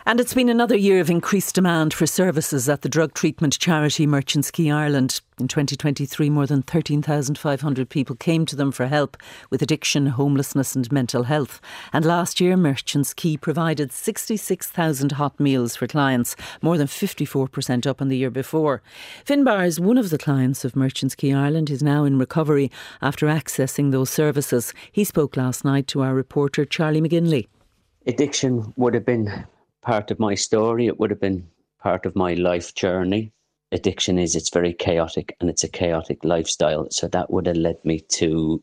And it's been another year of increased demand for services at the drug treatment charity Merchants Quay Ireland. In 2023, more than 13,500 people came to them for help with addiction, homelessness and mental health. And last year, Merchants Quay provided 66,000 hot meals for clients, more than 54% up on the year before. Finbar is one of the clients of Merchants Quay Ireland. He's now in recovery after accessing those services. He spoke last night to our reporter Charlie McGinley. Addiction would have been part of my story. It would have been part of my life journey. Addiction it's very chaotic, and it's a chaotic lifestyle. So that would have led me to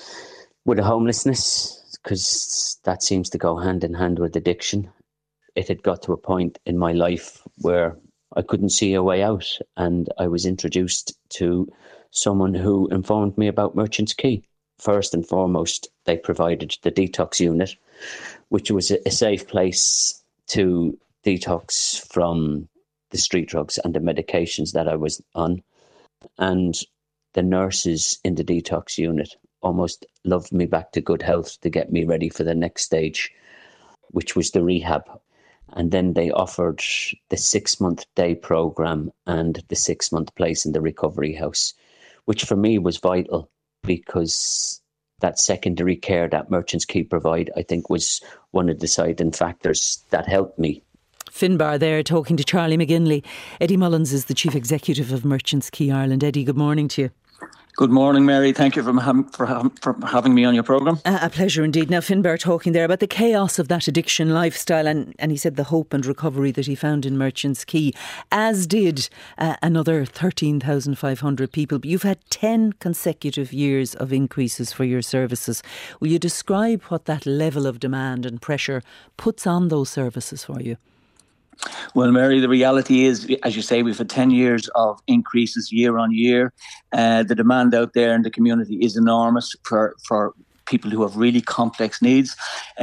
homelessness, because that seems to go hand in hand with addiction. It had got to a point in my life where I couldn't see a way out, and I was introduced to someone who informed me about Merchants Quay. First and foremost, they provided the detox unit, which was a safe place to detox from the street drugs and the medications that I was on. And the nurses in the detox unit almost loved me back to good health to get me ready for the next stage, which was the rehab. And then they offered the 6-month day program and the 6-month place in the recovery house, which for me was vital, because that secondary care that Merchants Quay provide, I think, was one of the deciding factors that helped me. Finbar there talking to Charlie McGinley. Eddie Mullins is the Chief Executive of Merchants Quay Ireland. Eddie, good morning to you. Good morning, Mary. Thank you for having me on your programme. A pleasure indeed. Now, Finbar talking there about the chaos of that addiction lifestyle, and he said the hope and recovery that he found in Merchants Quay, as did another 13,500 people. But you've had 10 consecutive years of increases for your services. Will you describe what that level of demand and pressure puts on those services for you? Well, Mary, the reality is, as you say, we've had 10 years of increases year on year. The demand out there in the community is enormous for people who have really complex needs.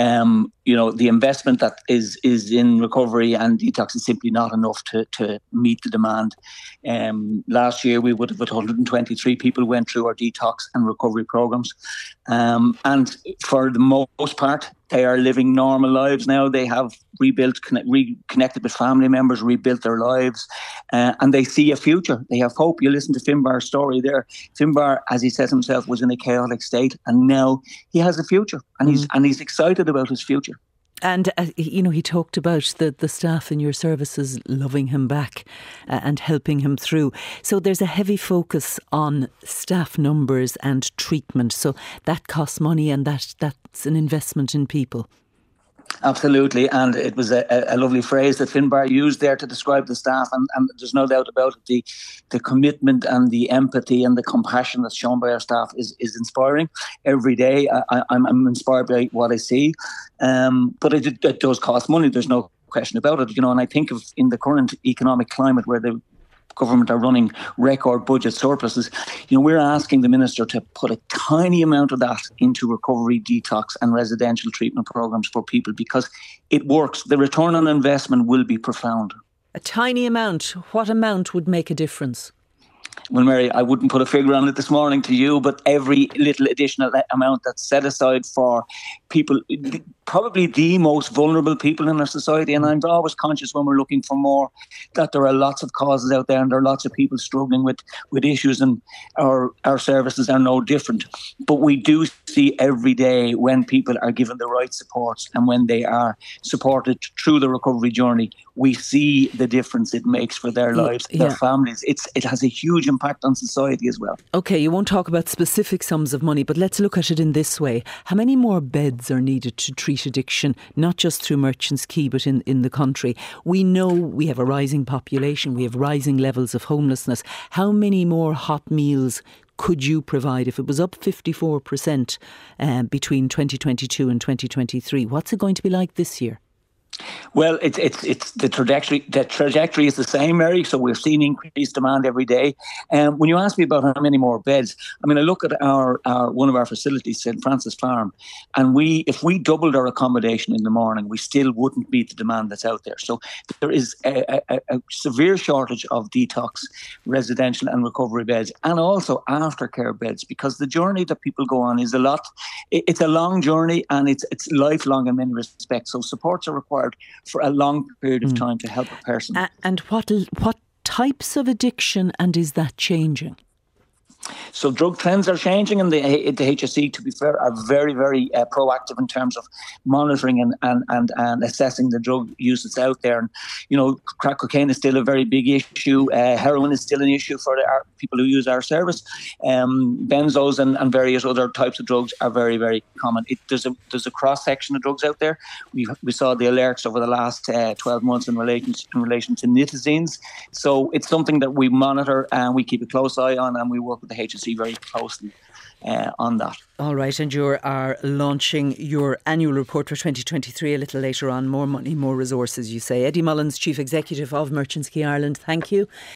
The investment that is in recovery and detox is simply not enough to meet the demand. Last year, we would have had 123 people went through our detox and recovery programs. And for the most part, they are living normal lives now. They have reconnected with family members, rebuilt their lives, and they see a future. They have hope. You listen to Finbar's story there. Finbar, as he says himself, was in a chaotic state, and now he has a future, and he's excited about his future. And, he talked about the staff in your services loving him back and helping him through. So there's a heavy focus on staff numbers and treatment. So that costs money, and that's an investment in people. Absolutely, and it was a lovely phrase that Finbar used there to describe the staff, and there's no doubt about it. The commitment and the empathy and the compassion that's shown by our staff is inspiring. Every day I'm inspired by what I see, but it does cost money, there's no question about it. And I think of in the current economic climate where the government are running record budget surpluses, we're asking the Minister to put a tiny amount of that into recovery, detox and residential treatment programmes for people, because it works. The return on investment will be profound. A tiny amount. What amount would make a difference? Well, Mary, I wouldn't put a figure on it this morning to you, but every little additional amount that's set aside for people, probably the most vulnerable people in our society, and I'm always conscious when we're looking for more that there are lots of causes out there and there are lots of people struggling with issues, and our services are no different. But we do see every day when people are given the right supports and when they are supported through the recovery journey, we see the difference it makes for their lives, their families. It has a huge impact on society as well. OK, you won't talk about specific sums of money, but let's look at it in this way. How many more beds are needed to treat addiction, not just through Merchants Quay, but in the country? We know we have a rising population, we have rising levels of homelessness. How many more hot meals could you provide if it was up 54% between 2022 and 2023? What's it going to be like this year? Well, it's the trajectory. The trajectory is the same, Mary. So we're seeing increased demand every day. And when you ask me about how many more beds, I look at our one of our facilities, St. Francis Farm, and if we doubled our accommodation in the morning, we still wouldn't meet the demand that's out there. So there is a severe shortage of detox, residential and recovery beds, and also aftercare beds, because the journey that people go on is a lot. It's a long journey, and it's lifelong in many respects. So supports are required monitored for a long period of time to help a person. And what types of addiction, and is that changing? So drug trends are changing, and the HSE, to be fair, are very, very proactive in terms of monitoring and assessing the drug use that's out there. And, you know, crack cocaine is still a very big issue. Heroin is still an issue for our people who use our service. Benzos and various other types of drugs are very, very common. There's a cross-section of drugs out there. We saw the alerts over the last 12 months in relation to nitazines. So it's something that we monitor and we keep a close eye on, and we work with the HSE very closely on that. All right, and you are launching your annual report for 2023 a little later on. More money, more resources, you say. Eddie Mullins, Chief Executive of Merchants Key Ireland, thank you.